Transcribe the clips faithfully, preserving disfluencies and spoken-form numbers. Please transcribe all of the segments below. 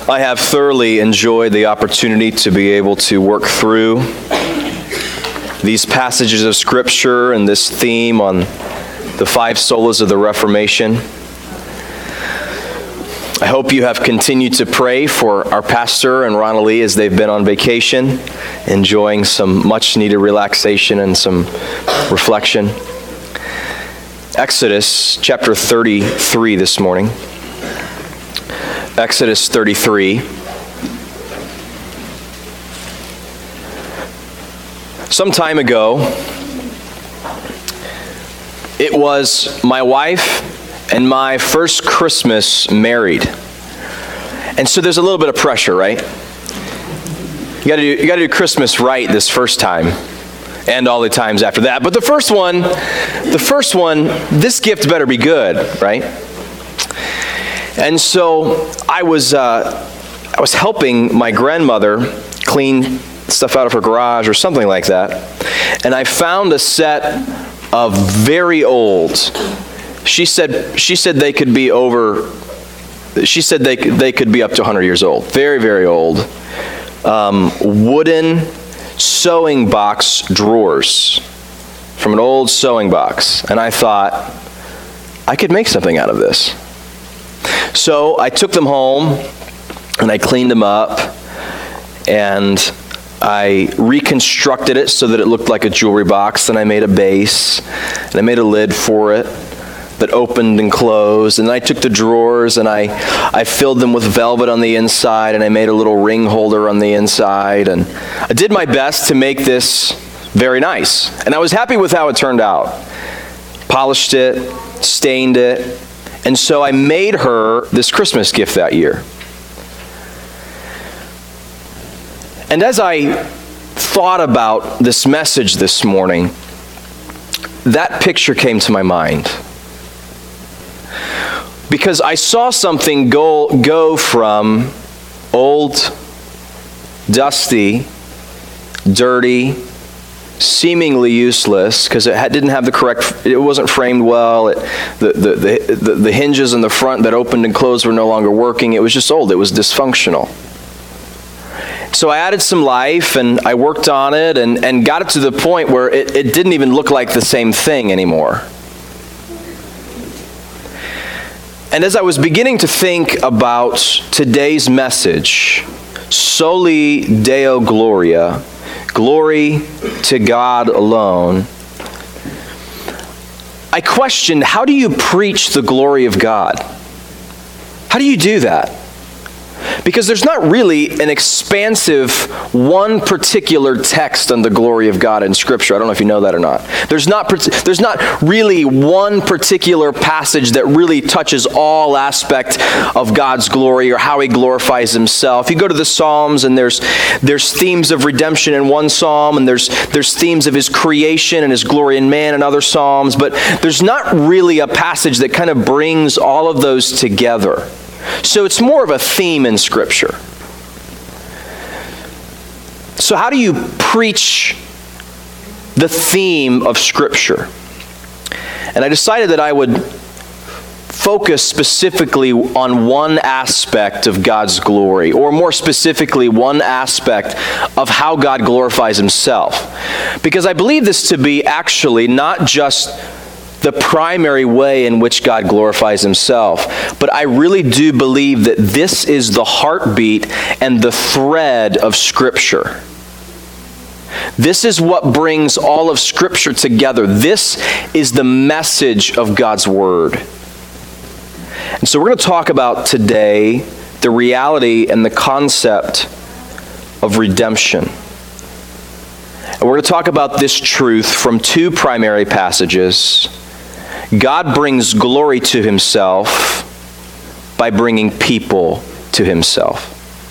I have thoroughly enjoyed the opportunity to be able to work through these passages of Scripture and this theme on the five solas of the Reformation. I hope you have continued to pray for our pastor and Ron Lee as they've been on vacation, enjoying some much-needed relaxation and some reflection. Exodus chapter thirty-three this morning. Exodus thirty-three. Some time ago, it was my wife and my first Christmas married. And so there's a little bit of pressure, right? You gotta do, you gotta do Christmas right this first time, and all the times after that. But the first one, the first one, this gift better be good, right? And so I was, uh, I was helping my grandmother clean stuff out of her garage or something like that, and I found a set of very old. She said she said they could be over. She said they they could be up to one hundred years old. Very very old, um, wooden sewing box drawers from an old sewing box, and I thought I could make something out of this. So I took them home and I cleaned them up and I reconstructed it so that it looked like a jewelry box. Then I made a base and I made a lid for it that opened and closed. And then I took the drawers and I, I filled them with velvet on the inside, and I made a little ring holder on the inside. And I did my best to make this very nice. And I was happy with how it turned out. Polished it, stained it. And so I made her this Christmas gift that year. And as I thought about this message this morning, that picture came to my mind. Because I saw something go, go from old, dusty, dirty, seemingly useless, because it had, didn't have the correct, it wasn't framed well, it, the, the, the, the, the hinges in the front that opened and closed were no longer working, it was just old, it was dysfunctional. So I added some life and I worked on it and, and got it to the point where it, it didn't even look like the same thing anymore. And as I was beginning to think about today's message, Soli Deo Gloria, glory to God alone, I questioned, how do you preach the glory of God? How do you do that? Because there's not really an expansive one particular text on the glory of God in Scripture. I don't know if you know that or not. There's not there's not really one particular passage that really touches all aspect of God's glory or how He glorifies Himself. You go to the Psalms and there's there's themes of redemption in one psalm, and there's there's themes of His creation and His glory in man in other psalms, but there's not really a passage that kind of brings all of those together. So it's more of a theme in Scripture. So how do you preach the theme of Scripture? And I decided that I would focus specifically on one aspect of God's glory, or more specifically, one aspect of how God glorifies Himself. Because I believe this to be actually not just the primary way in which God glorifies Himself, but I really do believe that this is the heartbeat and the thread of Scripture. This is what brings all of Scripture together. This is the message of God's Word. And so we're going to talk about today the reality and the concept of redemption. And we're going to talk about this truth from two primary passages. God brings glory to Himself by bringing people to Himself.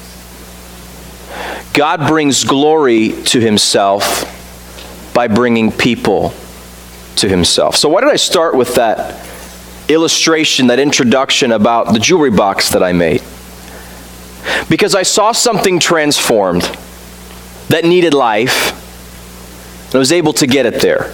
God brings glory to Himself by bringing people to Himself. So why did I start with that illustration, that introduction about the jewelry box that I made? Because I saw something transformed that needed life, and I was able to get it there.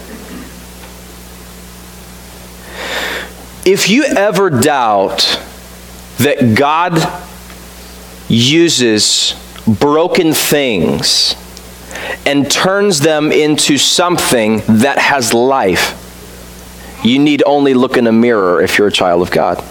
If you ever doubt that God uses broken things and turns them into something that has life, you need only look in a mirror if you're a child of God.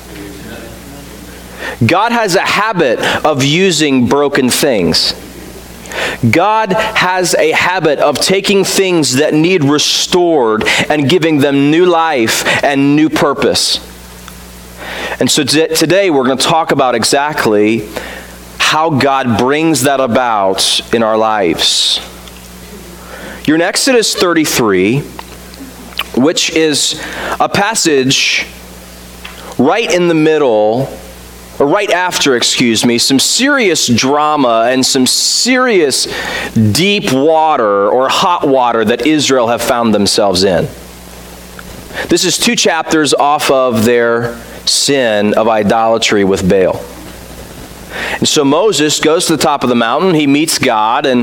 God has a habit of using broken things. God has a habit of taking things that need restored and giving them new life and new purpose. And so t- today we're going to talk about exactly how God brings that about in our lives. You're in Exodus thirty-three, which is a passage right in the middle, or right after, excuse me, some serious drama and some serious deep water or hot water that Israel have found themselves in. This is two chapters off of their sin of idolatry with Baal. And so Moses goes to the top of the mountain, he meets God, and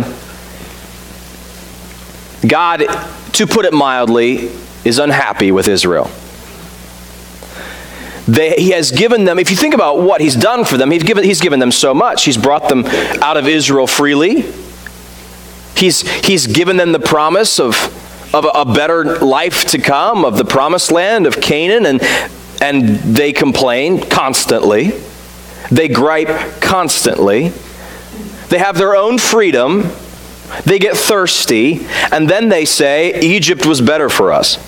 God, to put it mildly, is unhappy with Israel. They, he has given them, if you think about what he's done for them, he's given, he's given them so much. He's brought them out of Israel freely. He's, he's given them the promise of, of a, a better life to come, of the promised land of Canaan, and, and they complain constantly. They gripe constantly. They have their own freedom. They get thirsty, and then they say, Egypt was better for us.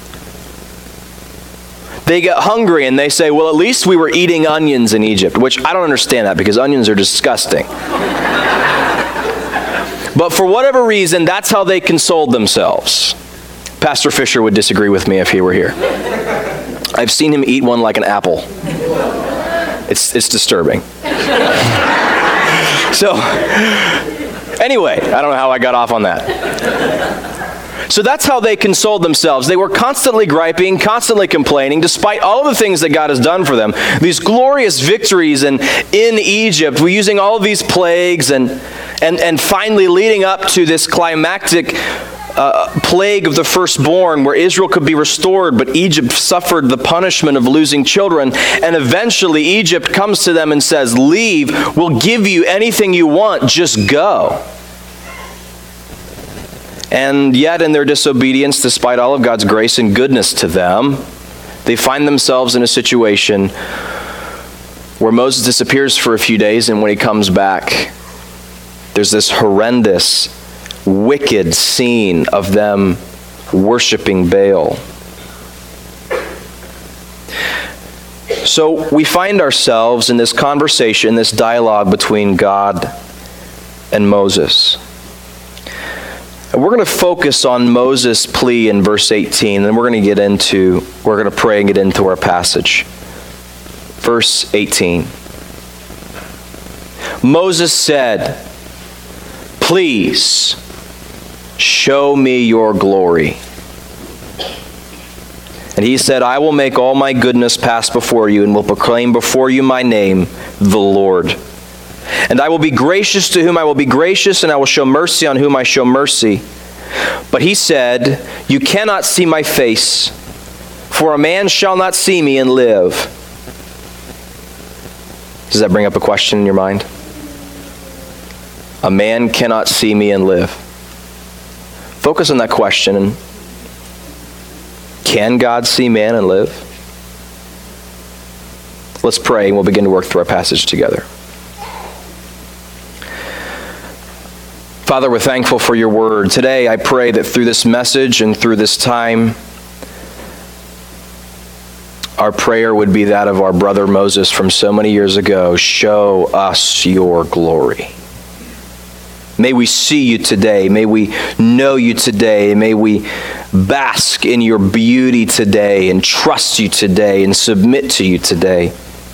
They get hungry and they say, well, at least we were eating onions in Egypt, which I don't understand that because onions are disgusting. But for whatever reason, that's how they consoled themselves. Pastor Fisher would disagree with me if he were here. I've seen him eat one like an apple. It's, it's disturbing. So, anyway, I don't know how I got off on that. So that's how they consoled themselves. They were constantly griping, constantly complaining, despite all the things that God has done for them. These glorious victories in, in Egypt, we're using all of these plagues and, and, and finally leading up to this climactic uh, plague of the firstborn where Israel could be restored, but Egypt suffered the punishment of losing children. And eventually Egypt comes to them and says, leave, we'll give you anything you want, just go. And yet in their disobedience, despite all of God's grace and goodness to them, they find themselves in a situation where Moses disappears for a few days, and when he comes back, there's this horrendous, wicked scene of them worshiping Baal. So we find ourselves in this conversation, this dialogue between God and Moses. And we're going to focus on Moses' plea in verse eighteen, and we're going to get into, we're going to pray and get into our passage. Verse eighteen. Moses said, please show me your glory. And he said, I will make all my goodness pass before you and will proclaim before you my name, the Lord. And I will be gracious to whom I will be gracious, and I will show mercy on whom I show mercy. But he said, you cannot see my face, for a man shall not see me and live. Does that bring up a question in your mind? A man cannot see me and live. Focus on that question. And can God see man and live? Let's pray, and we'll begin to work through our passage together. Father, we're thankful for your word. Today, I pray that through this message and through this time, our prayer would be that of our brother Moses from so many years ago. Show us your glory. May we see you today. May we know you today. May we bask in your beauty today and trust you today and submit to you today.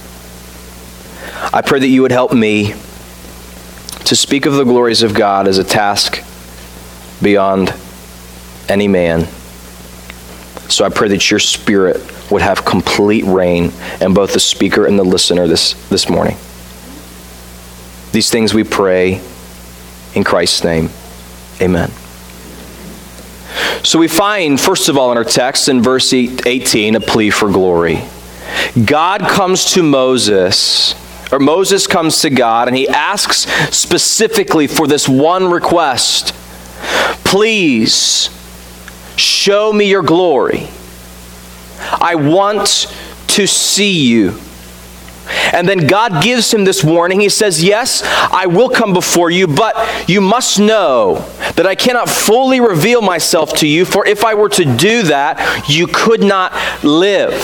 I pray that you would help me to speak of the glories of God as a task beyond any man. So I pray that your Spirit would have complete reign in both the speaker and the listener this, this morning. These things we pray in Christ's name. Amen. So we find, first of all, in our text in verse eighteen, a plea for glory. God comes to Moses or Moses comes to God and he asks specifically for this one request. Please show me your glory. I want to see you. And then God gives him this warning. He says, yes, I will come before you, but you must know that I cannot fully reveal myself to you, for if I were to do that, you could not live.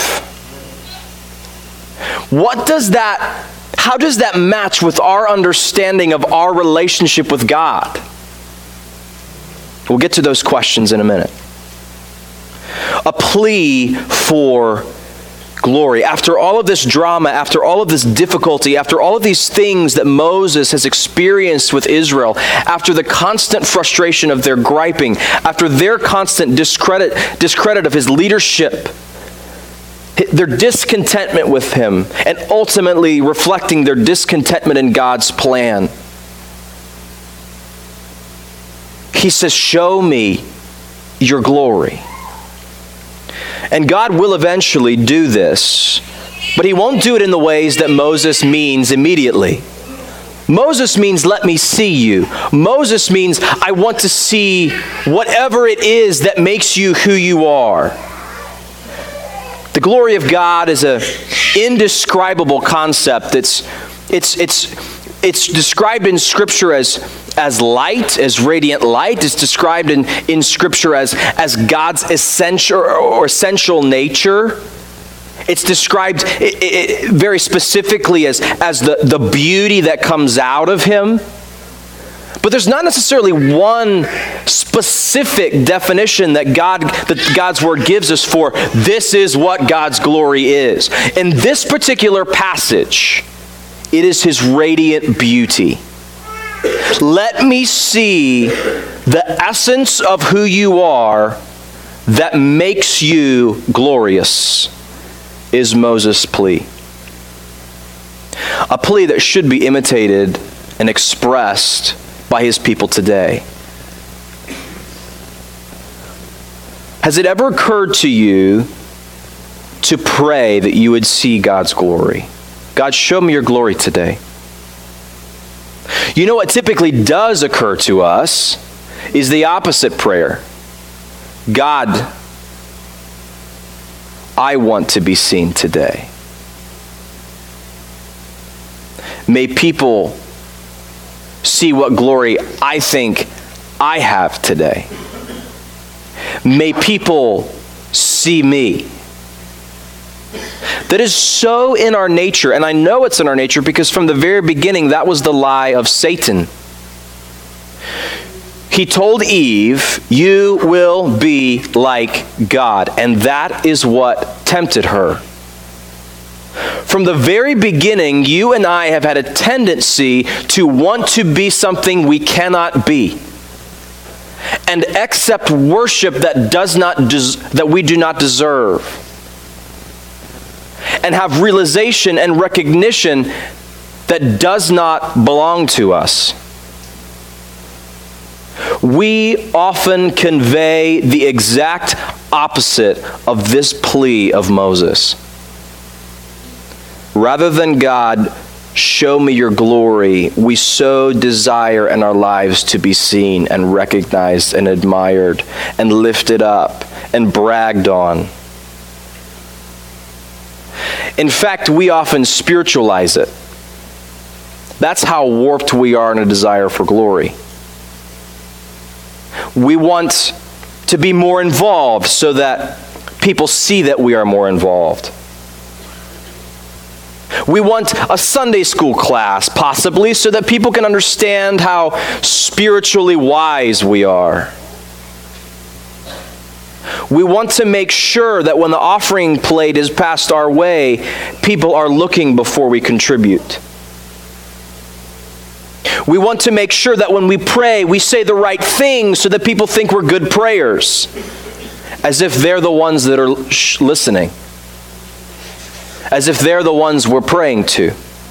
What does that, how does that match with our understanding of our relationship with God? We'll get to those questions in a minute. A plea for glory. After all of this drama, after all of this difficulty, after all of these things that Moses has experienced with Israel, after the constant frustration of their griping, after their constant discredit, discredit of his leadership, their discontentment with him, and ultimately reflecting their discontentment in God's plan, he says, show me your glory. And God will eventually do this, but he won't do it in the ways that Moses means immediately. Moses means, let me see you. Moses means, I want to see whatever it is that makes you who you are. The glory of God is an indescribable concept. It's, it's, it's, it's described in Scripture as as light, as radiant light. It's described in, in Scripture as, as God's essential or essential nature. It's described it, it, very specifically as, as the, the beauty that comes out of him. But there's not necessarily one specific definition that God, that God's Word gives us for this is what God's glory is. In this particular passage, it is his radiant beauty. Let me see the essence of who you are that makes you glorious, is Moses' plea. A plea that should be imitated and expressed by his people today. Has it ever occurred to you to pray that you would see God's glory? God, show me your glory today. You know what typically does occur to us is the opposite prayer. God, I want to be seen today. May people see what glory I think I have today. May people see me. That is so in our nature, and I know it's in our nature because from the very beginning that was the lie of Satan. He told Eve, you will be like God, and that is what tempted her. From the very beginning, you and I have had a tendency to want to be something we cannot be, and accept worship that does not des- that we do not deserve, and have realization and recognition that does not belong to us. We often convey the exact opposite of this plea of Moses. Rather than God, show me your glory, we so desire in our lives to be seen and recognized and admired and lifted up and bragged on. In fact, we often spiritualize it. That's how warped we are in a desire for glory. We want to be more involved so that people see that we are more involved. We want a Sunday school class, possibly, so that people can understand how spiritually wise we are. We want to make sure that when the offering plate is passed our way, people are looking before we contribute. We want to make sure that when we pray, we say the right things so that people think we're good prayers, as if they're the ones that are listening, as if they're the ones we're praying to.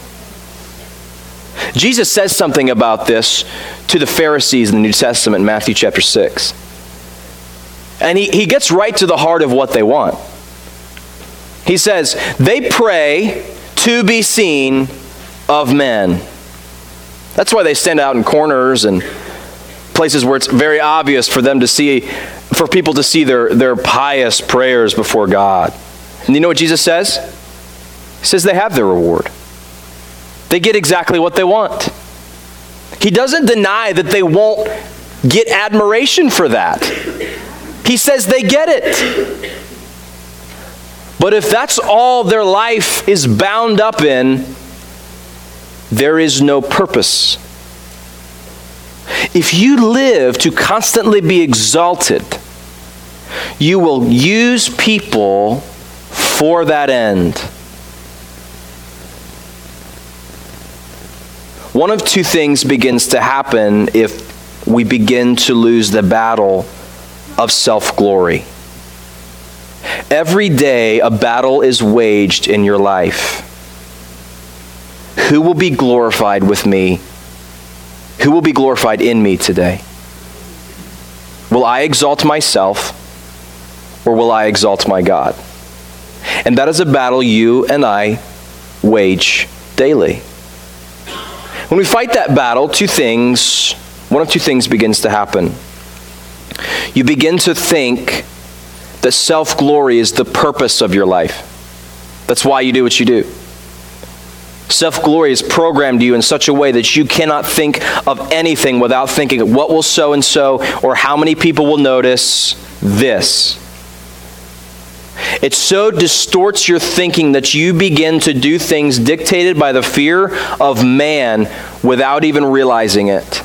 Jesus says something about this to the Pharisees in the New Testament in Matthew chapter six. And he, he gets right to the heart of what they want. He says, they pray to be seen of men. That's why they stand out in corners and places where it's very obvious for them to see, for people to see their, their pious prayers before God. And you know what Jesus says? He says they have their reward. They get exactly what they want. He doesn't deny that they won't get admiration for that. He says they get it. But if that's all their life is bound up in, there is no purpose. If you live to constantly be exalted, you will use people for that end. One of two things begins to happen if we begin to lose the battle of self-glory. Every day a battle is waged in your life. Who will be glorified with me? Who will be glorified in me today? Will I exalt myself, or will I exalt my God? And that is a battle you and I wage daily. When we fight that battle, two things, one of two things begins to happen. You begin to think that self-glory is the purpose of your life. That's why you do what you do. Self-glory is programmed you in such a way that you cannot think of anything without thinking, what will so-and-so, or how many people will notice this. It so distorts your thinking that you begin to do things dictated by the fear of man without even realizing it.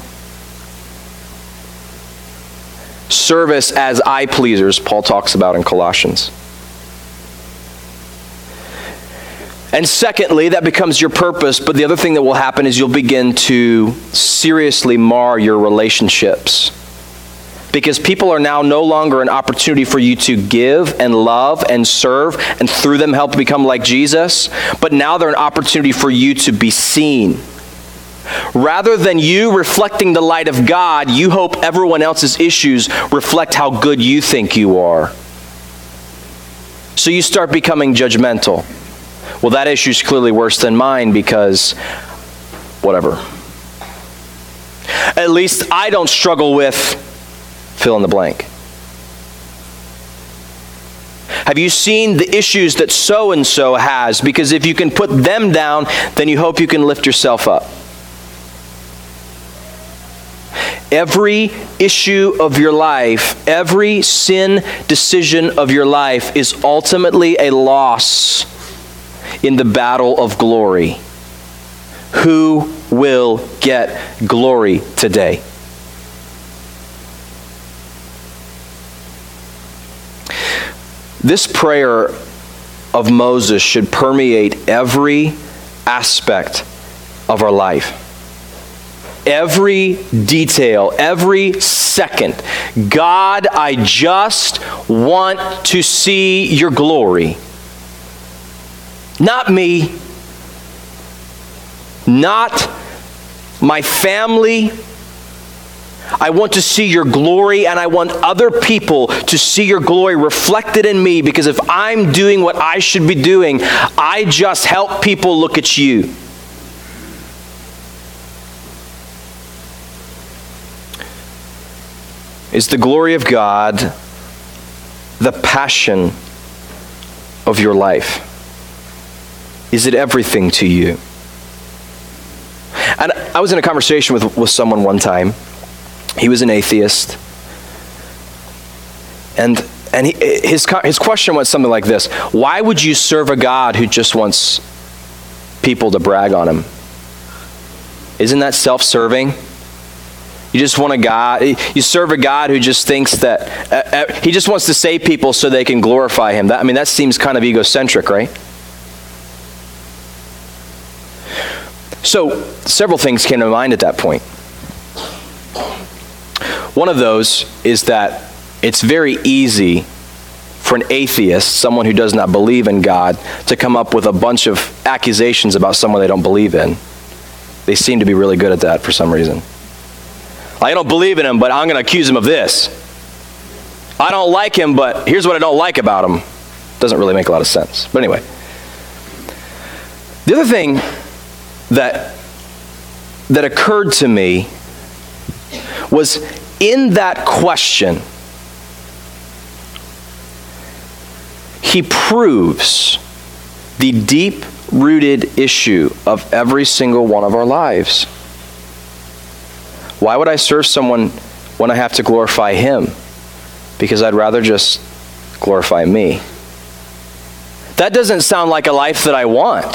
Service as eye-pleasers, Paul talks about in Colossians. And secondly, that becomes your purpose, but the other thing that will happen is you'll begin to seriously mar your relationships. Because people are now no longer an opportunity for you to give and love and serve and through them help become like Jesus, but now they're an opportunity for you to be seen. Rather than you reflecting the light of God, you hope everyone else's issues reflect how good you think you are. So you start becoming judgmental. Well, that issue is clearly worse than mine because whatever. At least I don't struggle with fill in the blank. Have you seen the issues that so-and-so has? Because if you can put them down, then you hope you can lift yourself up. Every issue of your life, every sin decision of your life is ultimately a loss in the battle of glory. Who will get glory today? This prayer of Moses should permeate every aspect of our life. Every detail, every second. God, I just want to see your glory. Not me, not my family. I want to see your glory, and I want other people to see your glory reflected in me, because if I'm doing what I should be doing, I just help people look at you. Is the glory of God the passion of your life? Is it everything to you? And I was in a conversation with, with someone one time. He was an atheist. And and he, his his question was something like this: why would you serve a God who just wants people to brag on him? Isn't that self-serving? You just want a God, you serve a God who just thinks that, uh, uh, he just wants to save people so they can glorify him. That, I mean, that seems kind of egocentric, right? So, several things came to mind at that point. One of those is that it's very easy for an atheist, someone who does not believe in God, to come up with a bunch of accusations about someone they don't believe in. They seem to be really good at that for some reason. I don't believe in him, but I'm going to accuse him of this. I don't like him, but here's what I don't like about him. Doesn't really make a lot of sense. But anyway. The other thing that, that occurred to me was in that question, he proves the deep-rooted issue of every single one of our lives. Why would I serve someone when I have to glorify him? Because I'd rather just glorify me. That doesn't sound like a life that I want.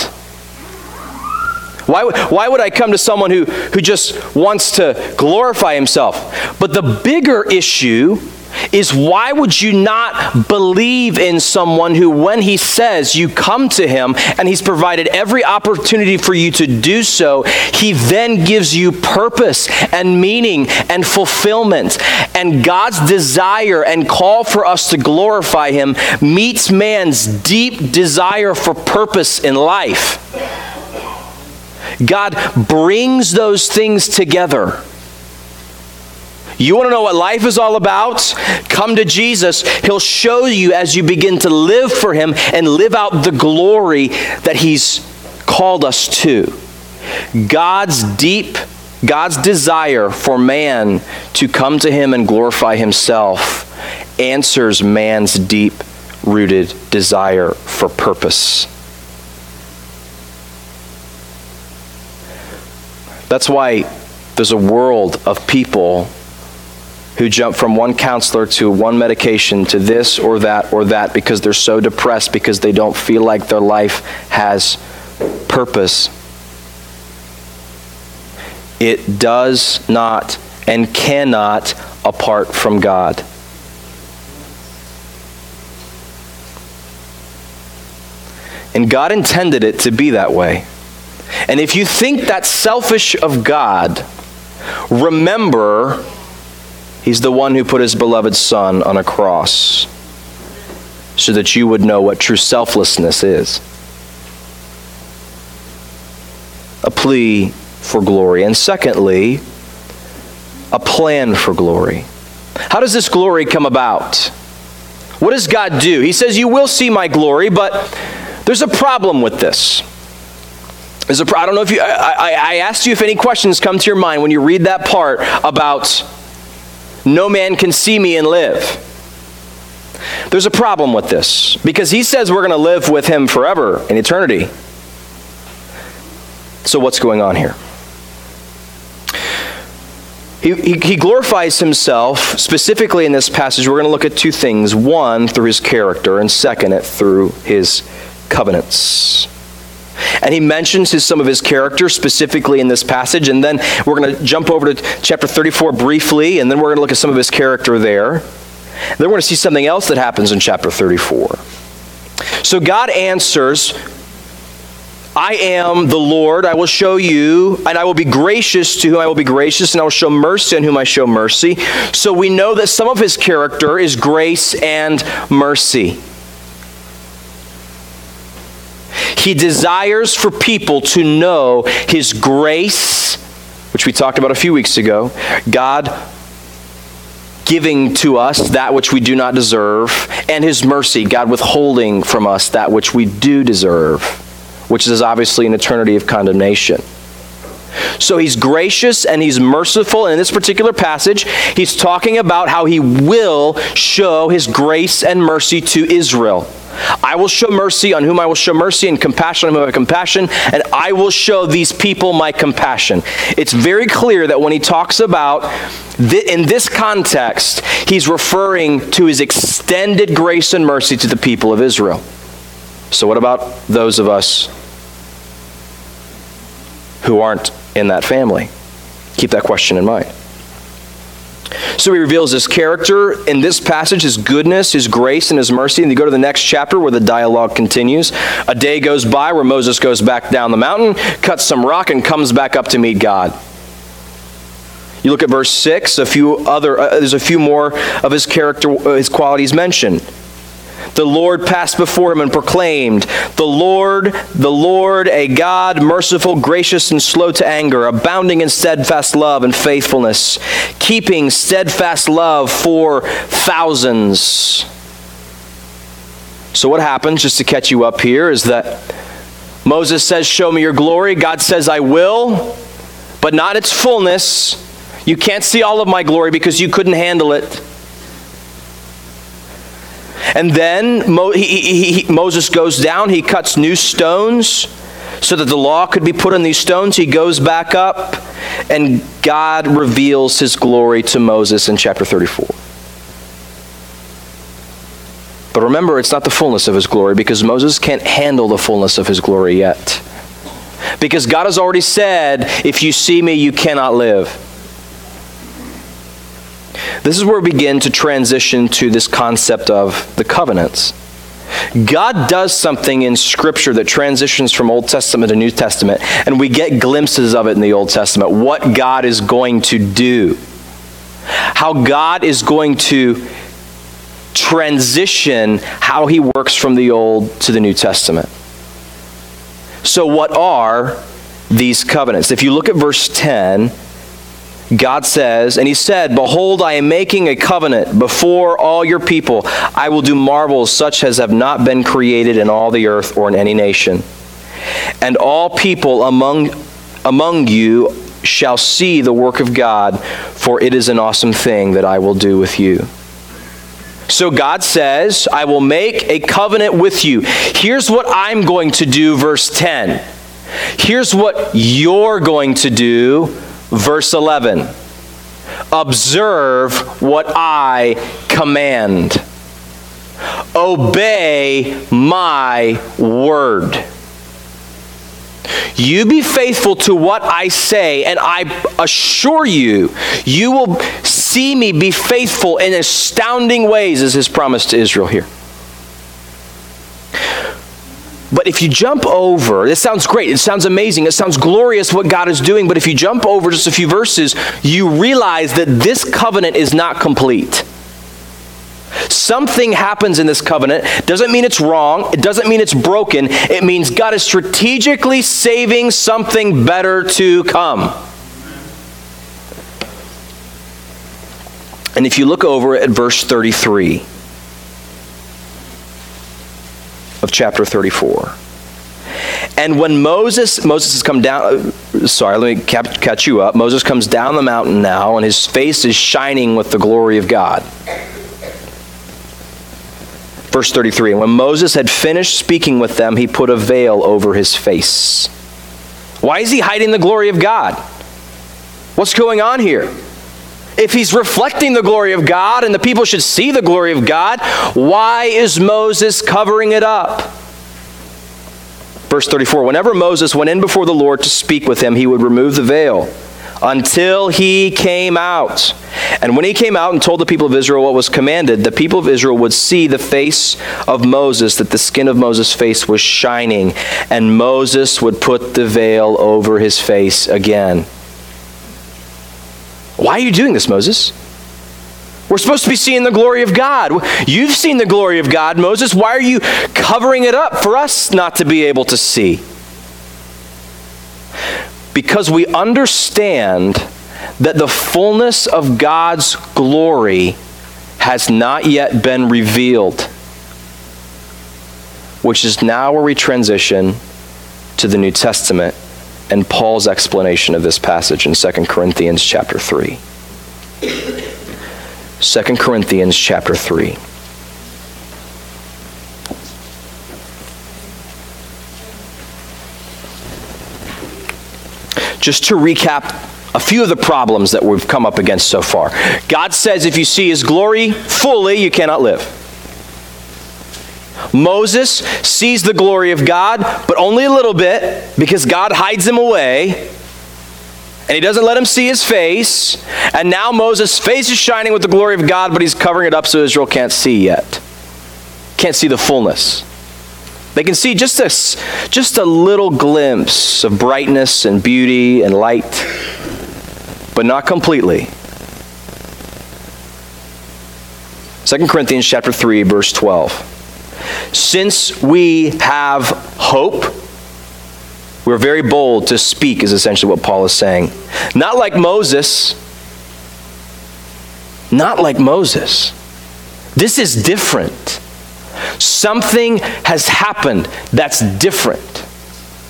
Why, why would I come to someone who, who just wants to glorify himself? But the bigger issue is, why would you not believe in someone who, when he says you come to him and he's provided every opportunity for you to do so, he then gives you purpose and meaning and fulfillment. And God's desire and call for us to glorify him meets man's deep desire for purpose in life. God brings those things together. You want to know what life is all about? Come to Jesus. He'll show you as you begin to live for him and live out the glory that he's called us to. God's deep, God's desire for man to come to him and glorify himself answers man's deep-rooted desire for purpose. That's why there's a world of people who jump from one counselor to one medication to this or that or that because they're so depressed because they don't feel like their life has purpose. It does not and cannot apart from God. And God intended it to be that way. And if you think that's selfish of God, remember, he's the one who put his beloved Son on a cross so that you would know what true selflessness is. A plea for glory. And secondly, a plan for glory. How does this glory come about? What does God do? He says, you will see my glory, but there's a problem with this. There's a, I don't know if you, I, I, I asked you if any questions come to your mind when you read that part about no man can see me and live. There's a problem with this because he says we're going to live with him forever in eternity. So what's going on here? He, he, he glorifies himself specifically in this passage. We're going to look at two things. One, through his character, and second, it through his covenants. And he mentions his, some of his character specifically in this passage, and then we're going to jump over to chapter thirty-four briefly, and then we're going to look at some of his character there. Then we're going to see something else that happens in chapter thirty-four. So God answers, I am the Lord, I will show you, and I will be gracious to whom I will be gracious, and I will show mercy on whom I show mercy. So we know that some of his character is grace and mercy. He desires for people to know his grace, which we talked about a few weeks ago. God giving to us that which we do not deserve, and his mercy, God withholding from us that which we do deserve, which is obviously an eternity of condemnation. So he's gracious and he's merciful, and in this particular passage, he's talking about how he will show his grace and mercy to Israel. I will show mercy on whom I will show mercy, and compassion on whom I have compassion, and I will show these people my compassion. It's very clear that when he talks about, th- in this context, he's referring to his extended grace and mercy to the people of Israel. So what about those of us who aren't in that family? Keep that question in mind. So he reveals his character in this passage, his goodness, his grace, and his mercy. And you go to the next chapter where the dialogue continues. A day goes by where Moses goes back down the mountain, cuts some rock, and comes back up to meet God. You look at verse six, a few other, uh, there's a few more of his character, uh, his qualities mentioned. The Lord passed before him and proclaimed, the Lord, the Lord, a God merciful, gracious, and slow to anger, abounding in steadfast love and faithfulness, keeping steadfast love for thousands. So what happens, just to catch you up here, is that Moses says, show me your glory. God says, I will, but not its fullness. You can't see all of my glory because you couldn't handle it. And then Mo- he, he, he, Moses goes down. He cuts new stones so that the law could be put on these stones. He goes back up, and God reveals his glory to Moses in chapter thirty-four. But remember, it's not the fullness of his glory, because Moses can't handle the fullness of his glory yet. Because God has already said, if you see me, you cannot live. This is where we begin to transition to this concept of the covenants. God does something in Scripture that transitions from Old Testament to New Testament, and we get glimpses of it in the Old Testament, what God is going to do. How God is going to transition how he works from the Old to the New Testament. So what are these covenants? If you look at verse ten, God says, and he said, behold, I am making a covenant before all your people. I will do marvels such as have not been created in all the earth or in any nation. And all people among, among you shall see the work of God, for it is an awesome thing that I will do with you. So God says, I will make a covenant with you. Here's what I'm going to do, verse ten. Here's what you're going to do, verse eleven. Observe what I command. Obey my word. You be faithful to what I say, and I assure you, you will see me be faithful in astounding ways, is his promise to Israel here. But if you jump over, this sounds great, it sounds amazing, it sounds glorious what God is doing, but if you jump over just a few verses, you realize that this covenant is not complete. Something happens in this covenant. Doesn't mean it's wrong. It doesn't mean it's broken. It means God is strategically saving something better to come. And if you look over at verse thirty-three of chapter thirty-four. And when Moses, Moses has come down, sorry, let me catch you up. Moses comes down the mountain now, and his face is shining with the glory of God. Verse thirty-three, and when Moses had finished speaking with them, he put a veil over his face. Why is he hiding the glory of God? What's going on here? If he's reflecting the glory of God and the people should see the glory of God, why is Moses covering it up? Verse thirty-four, whenever Moses went in before the Lord to speak with him, he would remove the veil until he came out. And when he came out and told the people of Israel what was commanded, the people of Israel would see the face of Moses, that the skin of Moses' face was shining, and Moses would put the veil over his face again. Why are you doing this, Moses? We're supposed to be seeing the glory of God. You've seen the glory of God, Moses. Why are you covering it up for us not to be able to see? Because we understand that the fullness of God's glory has not yet been revealed, which is now where we transition to the New Testament and Paul's explanation of this passage in Second Corinthians chapter three. Second Corinthians chapter three. Just to recap a few of the problems that we've come up against so far. God says if you see his glory fully, you cannot live. Moses sees the glory of God, but only a little bit, because God hides him away, and he doesn't let him see his face. And now Moses' face is shining with the glory of God, but he's covering it up so Israel can't see yet. Can't see the fullness. They can see just a, just a little glimpse of brightness and beauty and light, but not completely. Second Corinthians chapter three, verse twelve. Since we have hope, we're very bold to speak, is essentially what Paul is saying. Not like Moses. Not like Moses. This is different. Something has happened that's different.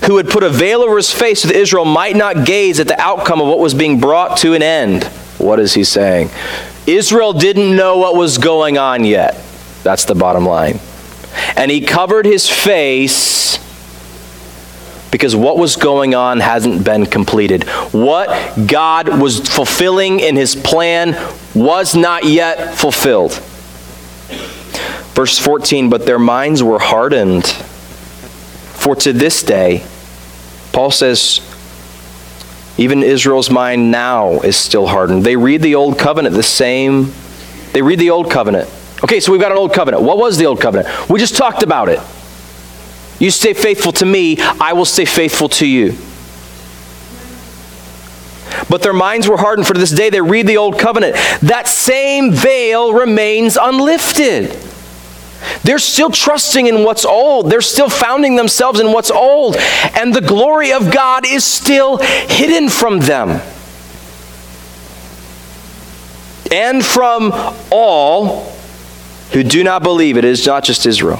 who would put a veil over his face so that Israel might not gaze at the outcome of what was being brought to an end. What is he saying? Israel didn't know what was going on yet. That's the bottom line. And he covered his face because what was going on hasn't been completed. What God was fulfilling in his plan was not yet fulfilled. Verse fourteen, but their minds were hardened. For to this day, Paul says, even Israel's mind now is still hardened. They read the old covenant the same. They read the old covenant. Okay, so we've got an old covenant. What was the old covenant? We just talked about it. You stay faithful to me, I will stay faithful to you. But their minds were hardened, for to this day they read the old covenant. That same veil remains unlifted. They're still trusting in what's old. They're still founding themselves in what's old. And the glory of God is still hidden from them. And from all who do not believe. It is not just Israel.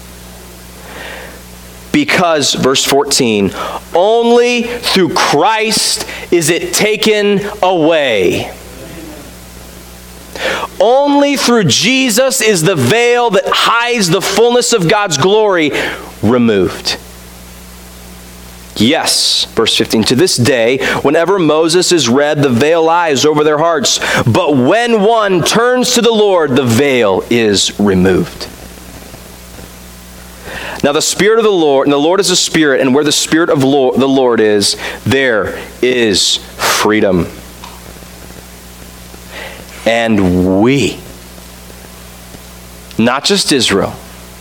Because, verse fourteen, only through Christ is it taken away. Only through Jesus is the veil that hides the fullness of God's glory removed. Yes, verse fifteen, to this day, whenever Moses is read, the veil lies over their hearts. But when one turns to the Lord, the veil is removed. Now the Spirit of the Lord, and the Lord is a Spirit, and where the Spirit of Lord, the Lord is, there is freedom. And we, not just Israel,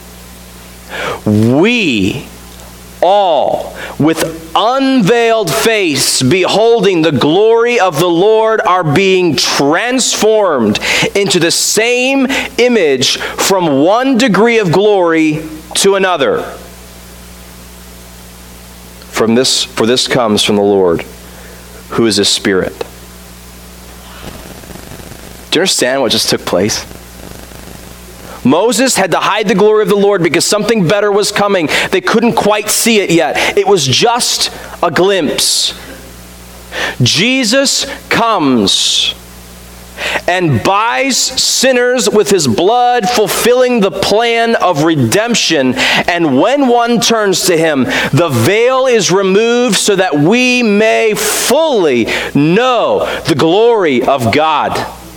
we all, with unveiled face, beholding the glory of the Lord, are being transformed into the same image from one degree of glory to another. From this, for this comes from the Lord, who is a Spirit. Do you understand what just took place? Moses had to hide the glory of the Lord because something better was coming. They couldn't quite see it yet. It was just a glimpse. Jesus comes and buys sinners with his blood, fulfilling the plan of redemption. And when one turns to him, the veil is removed so that we may fully know the glory of God.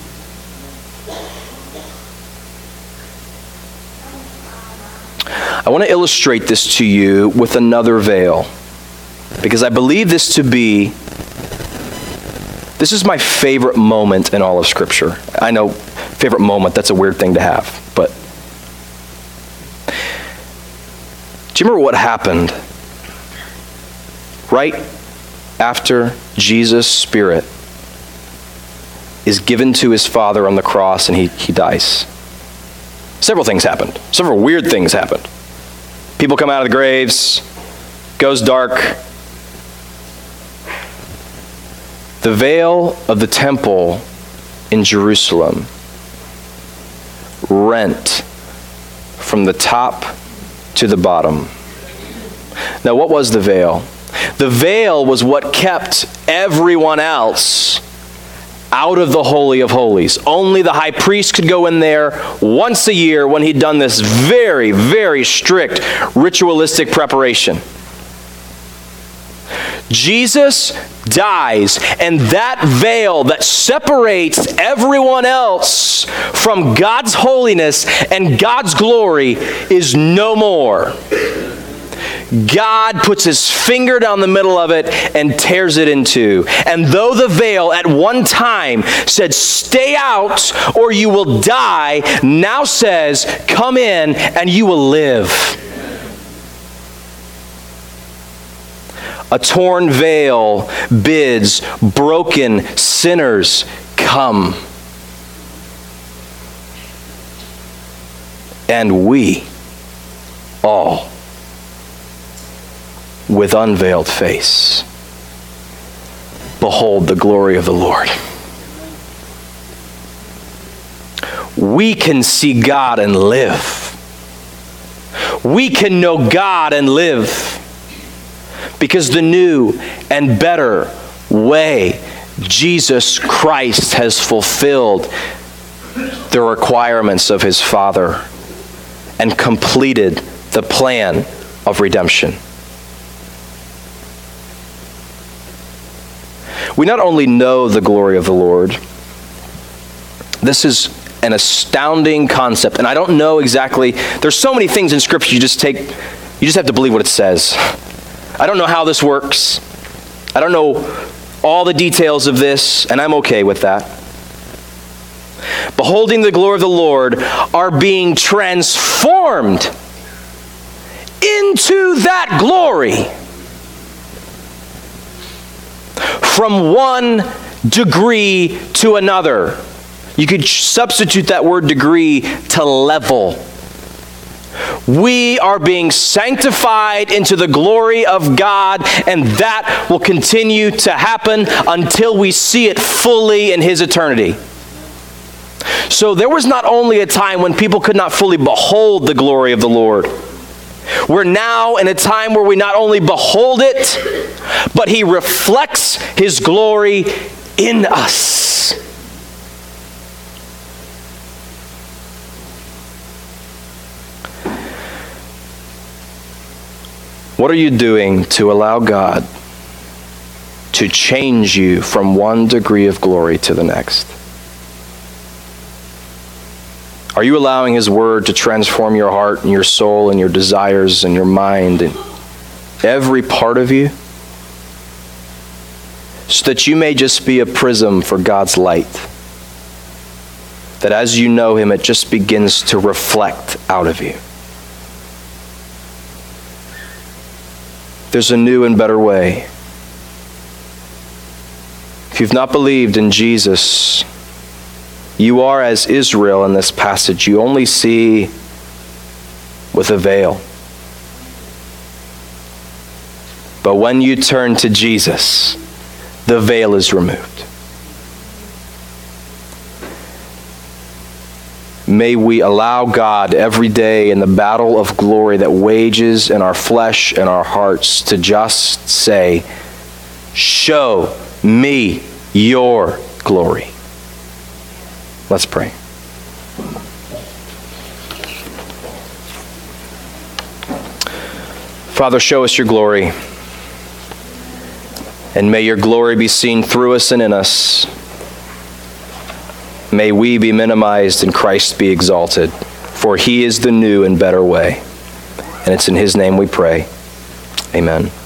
I want to illustrate this to you with another veil, because I believe this to be, this is my favorite moment in all of Scripture. I know, favorite moment, that's a weird thing to have, but do you remember what happened right after Jesus' Spirit is given to his Father on the cross and he, he dies? Several things happened. Several weird things happened. People come out of the graves, goes dark. The veil of the temple in Jerusalem rent from the top to the bottom. Now, what was the veil? The veil was what kept everyone else out of the Holy of Holies. Only the high priest could go in there once a year when he'd done this very, very strict ritualistic preparation. Jesus dies, and that veil that separates everyone else from God's holiness and God's glory is no more. God puts his finger down the middle of it and tears it in two. And though the veil at one time said, stay out or you will die, now says, come in and you will live. A torn veil bids broken sinners, come. And we all, with unveiled face, behold the glory of the Lord. We can see God and live. We can know God and live. Because the new and better way, Jesus Christ has fulfilled the requirements of his Father and completed the plan of redemption. We not only know the glory of the Lord, this is an astounding concept, and I don't know exactly, there's so many things in Scripture you just take, you just have to believe what it says. I don't know how this works. I don't know all the details of this, and I'm okay with that. Beholding the glory of the Lord, are being transformed into that glory from one degree to another. You could substitute that word degree to level. We are being sanctified into the glory of God, and that will continue to happen until we see it fully in his eternity. So there was not only a time when people could not fully behold the glory of the Lord. We're now in a time where we not only behold it, but he reflects his glory in us. What are you doing to allow God to change you from one degree of glory to the next? Are you allowing his word to transform your heart and your soul and your desires and your mind and every part of you, so that you may just be a prism for God's light? That as you know him, it just begins to reflect out of you. There's a new and better way. If you've not believed in Jesus, you are as Israel in this passage. You only see with a veil. But when you turn to Jesus, the veil is removed. May we allow God every day in the battle of glory that wages in our flesh and our hearts to just say, show me your glory. Let's pray. Father, show us your glory, and may your glory be seen through us and in us. May we be minimized and Christ be exalted, for he is the new and better way. And it's in his name we pray. Amen.